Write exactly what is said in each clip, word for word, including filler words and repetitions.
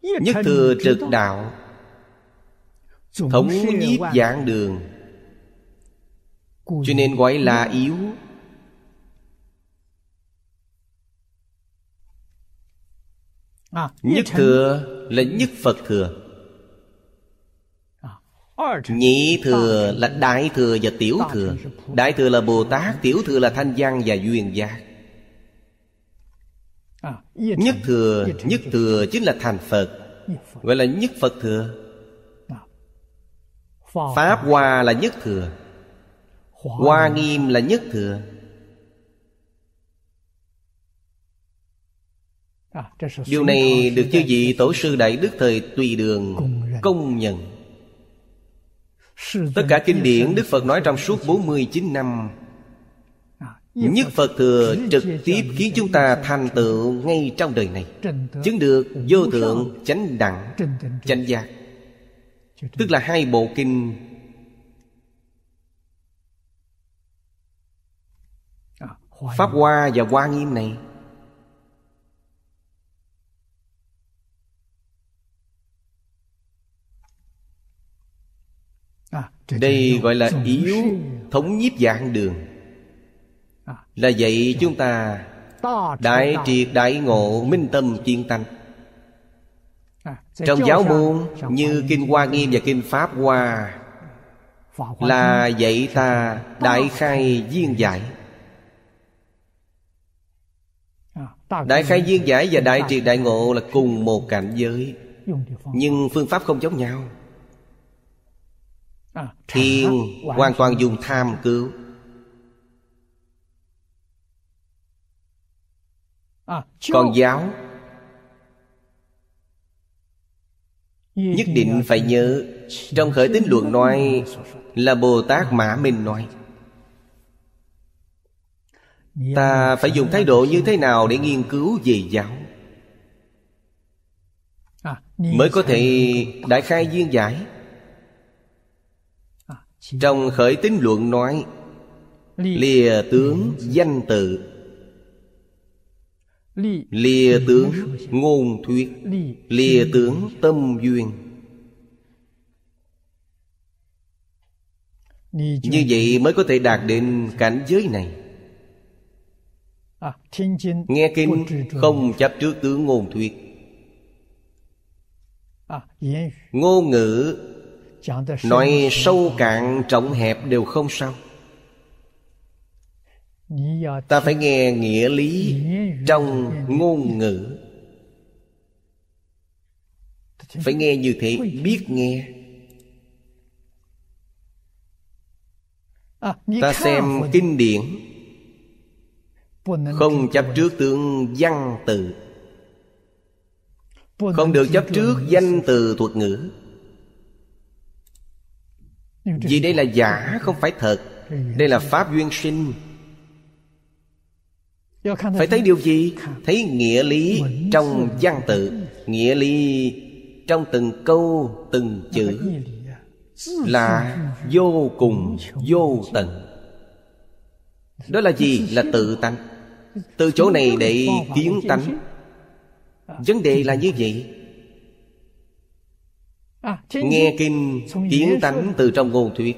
Nhất thừa trực đạo, thống nhiếp vạn đường, cho nên gọi là yếu. Nhất thừa là nhất Phật thừa, nhị thừa là đại thừa và tiểu thừa. Đại thừa là Bồ Tát, tiểu thừa là Thanh Văn và Duyên Giác. Nhất thừa, nhất thừa chính là thành Phật, gọi là nhất Phật thừa. Pháp Hoa là nhất thừa, Hoa Nghiêm là nhất thừa. Điều này được chư vị tổ sư Đại Đức thời Tùy Đường công nhận. Tất cả kinh điển Đức Phật nói trong suốt bốn mươi chín năm, nhất Phật thừa trực tiếp khiến chúng ta thành tựu ngay trong đời này, chứng được vô thượng chánh đẳng chánh giác. Tức là hai bộ kinh Pháp Hoa và Hoa Nghiêm này. Đây gọi là yếu thống nhiếp vạn đường, là dạy chúng ta đại triệt đại ngộ, minh tâm kiên tánh. Trong giáo môn như kinh Hoa Nghiêm và kinh Pháp Hoa là dạy ta đại khai viên giải. Đại khai viên giải và đại triệt đại ngộ là cùng một cảnh giới, nhưng phương pháp không giống nhau. Thiền hoàn toàn dùng tham cứu, còn giáo nhất định phải nhớ. Trong Khởi Tín Luận nói là Bồ Tát Mã Minh nói, ta phải dùng thái độ như thế nào để nghiên cứu về giáo, mới có thể đại khai viên giải. Trong Khởi Tín Luận nói lìa tướng danh tự, lìa tướng ngôn thuyết, lìa tướng tâm duyên. Như vậy mới có thể đạt đến cảnh giới này. Nghe kinh không chấp trước tướng ngôn thuyết. Ngôn ngữ nói sâu cạn trọng hẹp đều không sao. Ta phải nghe nghĩa lý trong ngôn ngữ, phải nghe như thế, biết nghe. Ta xem kinh điển không chấp trước tướng văn từ, không được chấp trước danh từ thuật ngữ. Vì đây là giả, không phải thật. Đây là pháp duyên sinh. Phải thấy điều gì? Thấy nghĩa lý trong văn tự, nghĩa lý trong từng câu, từng chữ là vô cùng, vô tận. Đó là gì? Là tự tánh. Từ chỗ này để kiến tánh. Vấn đề là như vậy. Nghe kinh kiến tánh từ trong ngôn thuyết,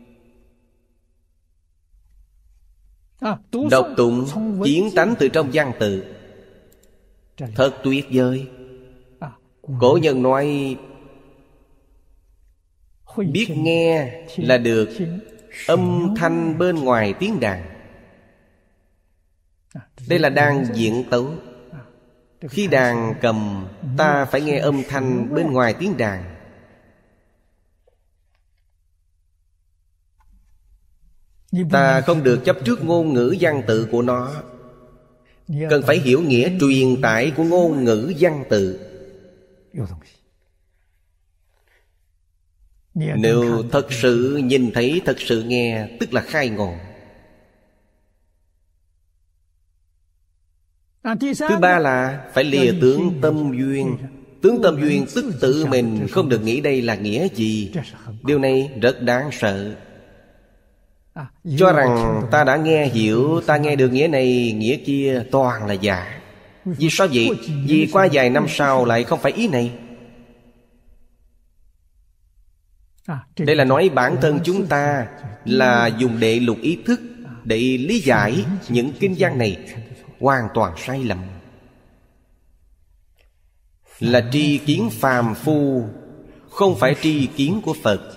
đọc tụng kiến tánh từ trong văn tự. Thật tuyệt vời. Cổ nhân nói biết nghe là được âm thanh bên ngoài tiếng đàn. Đây là đàn diễn tấu. Khi đàn cầm, ta phải nghe âm thanh bên ngoài tiếng đàn. Ta không được chấp trước ngôn ngữ văn tự của nó. Cần phải hiểu nghĩa truyền tải của ngôn ngữ văn tự. Nếu thật sự nhìn thấy, thật sự nghe, tức là khai ngộ. Thứ ba là phải lìa tướng tâm duyên. Tướng tâm duyên tức tự mình không được nghĩ đây là nghĩa gì. Điều này rất đáng sợ. Cho rằng ta đã nghe hiểu, ta nghe được nghĩa này, nghĩa kia toàn là giả. Vì sao vậy? Vì qua vài năm sau lại không phải ý này. Đây là nói bản thân chúng ta là dùng đệ lục ý thức để lý giải những kinh văn này, hoàn toàn sai lầm. Là tri kiến phàm phu, không phải tri kiến của Phật.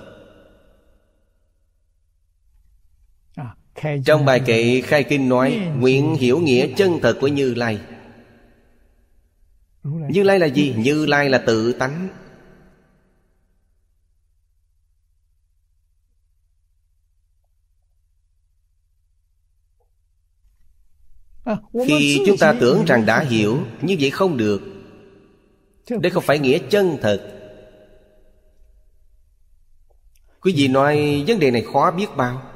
Trong bài kệ khai kinh nói: nguyện hiểu nghĩa chân thật của Như Lai. Như Lai là gì? Như Lai là tự tánh. Khi chúng ta tưởng rằng đã hiểu, như vậy không được. Đây không phải nghĩa chân thật. Quý vị nói vấn đề này khó biết bao.